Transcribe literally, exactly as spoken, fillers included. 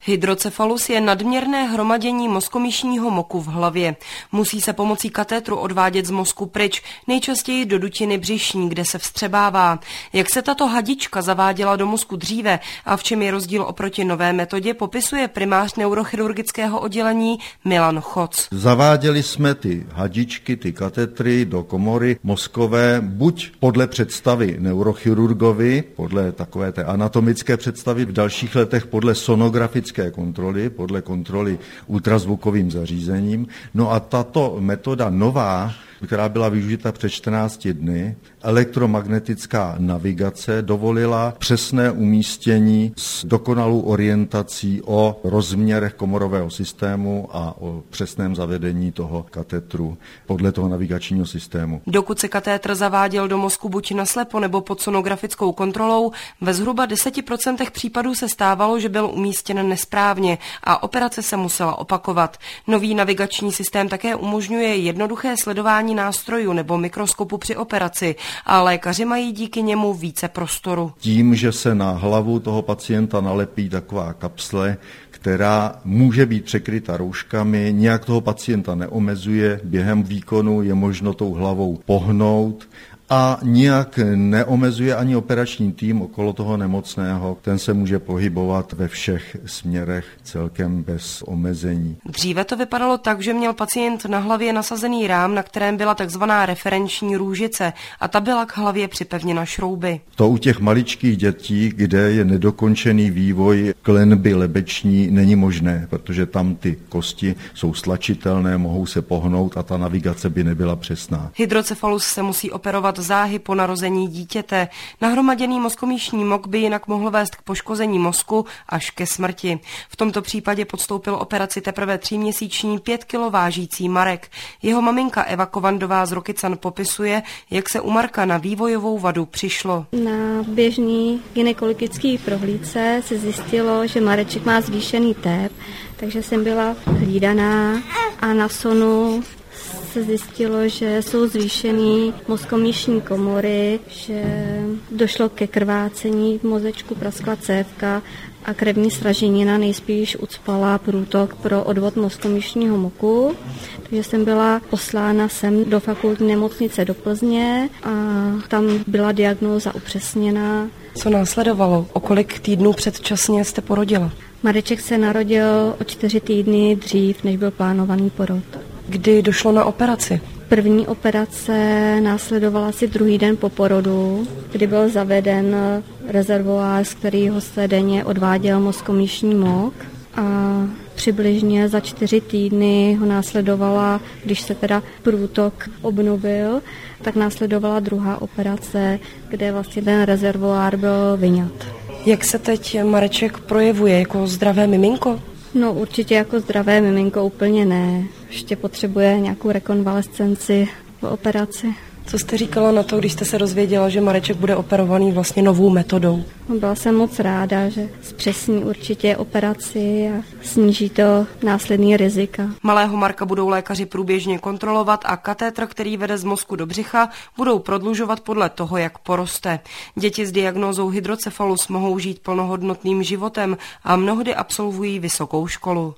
Hydrocefalus je nadměrné hromadění mozkomyšního moku v hlavě. Musí se pomocí katétru odvádět z mozku pryč, nejčastěji do dutiny břišní, kde se vstřebává. Jak se tato hadička zaváděla do mozku dříve a v čem je rozdíl oproti nové metodě, popisuje primář neurochirurgického oddělení Milan Choc. Zaváděli jsme ty hadičky, ty katetry do komory mozkové, buď podle představy neurochirurgovi, podle takové té anatomické představy, v dalších letech podle sonografické kontroly, podle kontroly ultrazvukovým zařízením. No a tato metoda nová, která byla využita před čtrnácti dny, elektromagnetická navigace, dovolila přesné umístění s dokonalou orientací o rozměrech komorového systému a o přesném zavedení toho katetru podle toho navigačního systému. Dokud se katétr zaváděl do mozku buď naslepo nebo pod sonografickou kontrolou, ve zhruba deseti procentech případů se stávalo, že byl umístěn nesprávně a operace se musela opakovat. Nový navigační systém také umožňuje jednoduché sledování nástrojů nebo mikroskopu při operaci a lékaři mají díky němu více prostoru. Tím, že se na hlavu toho pacienta nalepí taková kapsle, která může být překryta rouškami, nějak toho pacienta neomezuje, během výkonu je možno tou hlavou pohnout a nijak neomezuje ani operační tým okolo toho nemocného. Ten se může pohybovat ve všech směrech celkem bez omezení. Dříve to vypadalo tak, že měl pacient na hlavě nasazený rám, na kterém byla takzvaná referenční růžice a ta byla k hlavě připevněna šrouby. To u těch maličkých dětí, kde je nedokončený vývoj klenby lebeční, není možné, protože tam ty kosti jsou stlačitelné, mohou se pohnout a ta navigace by nebyla přesná. Hydrocefalus se musí operovat záhy po narození dítěte. Nahromaděný mozkomíšní mok by jinak mohl vést k poškození mozku až ke smrti. V tomto případě podstoupil operaci teprve tříměsíční pět kilo vážící Marek. Jeho maminka Eva Kovandová z Rokycan popisuje, jak se u Marka na vývojovou vadu přišlo. Na běžný gynekologický prohlídce se zjistilo, že Mareček má zvýšený tep, takže jsem byla hlídaná a na sonu se zjistilo, že jsou zvýšený mozkomíšní komory, že došlo ke krvácení v mozečku, praskla cévka a krevní sraženina nejspíš ucpala průtok pro odvod mozkomíšního moku. Takže jsem byla poslána sem do fakultní nemocnice do Plzně a tam byla diagnóza upřesněna. Co následovalo? O kolik týdnů předčasně jste porodila? Mareček se narodil o čtyři týdny dřív, než byl plánovaný porod. Kdy došlo na operaci? První operace následovala asi druhý den po porodu, kdy byl zaveden rezervoár, z kterého se denně odváděl mozkomíšní mok a přibližně za čtyři týdny ho následovala, když se teda průtok obnovil, tak následovala druhá operace, kde vlastně ten rezervoár byl vyňat. Jak se teď Mareček projevuje, jako zdravé miminko? No určitě jako zdravé miminko úplně ne. Ještě potřebuje nějakou rekonvalescenci po operaci. Co jste říkala na to, když jste se dozvěděla, že Mareček bude operovaný vlastně novou metodou? Byla jsem moc ráda, že zpřesní určitě operaci a sníží to následný rizika. Malého Marka budou lékaři průběžně kontrolovat a katétr, který vede z mozku do břicha, budou prodlužovat podle toho, jak poroste. Děti s diagnózou hydrocefalus mohou žít plnohodnotným životem a mnohdy absolvují vysokou školu.